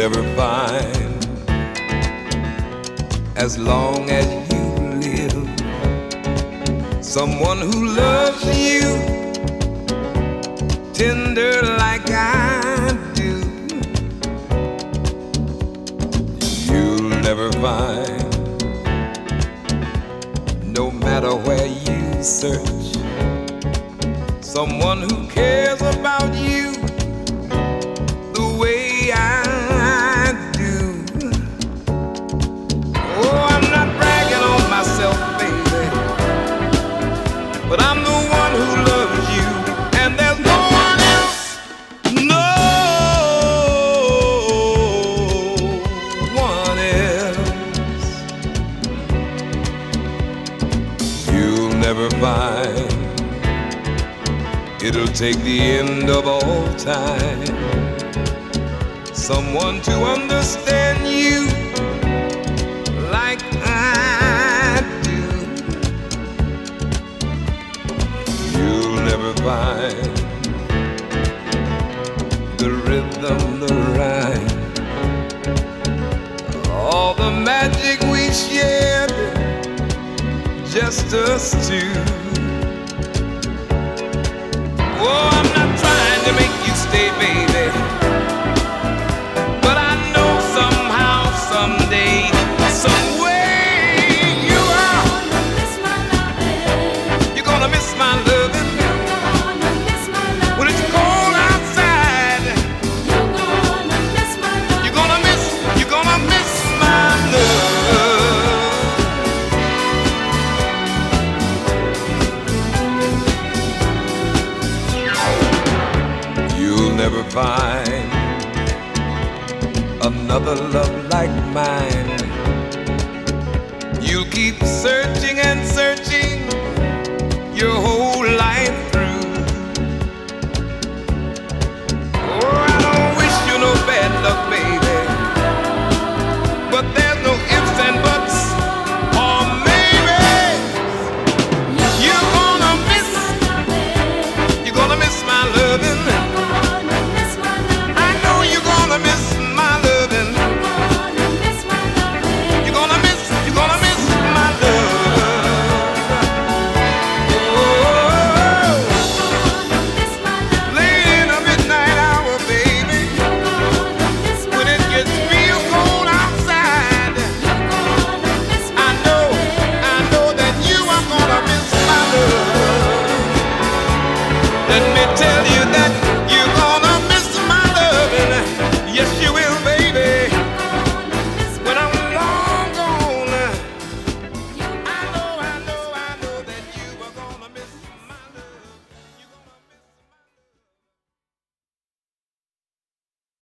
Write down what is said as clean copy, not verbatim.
never find, as long as you live, someone who loves you tender like I do. You'll never find, no matter where you search, someone who cares about you the way I do. Oh, I'm not bragging on myself, baby, but I'm the one who loves you, and there's no one else, no one else. You'll never find, it'll take the end of all time, someone to understand you like I do. You'll never find the rhythm, the rhyme, all the magic we shared, just us two. Oh, I'm not trying to make you stay, baby, but I know somehow, someday, some way you are. You're gonna miss my loving. When it's cold outside, you're gonna miss my love. You'll never find another love like mine. You'll keep searching and searching your whole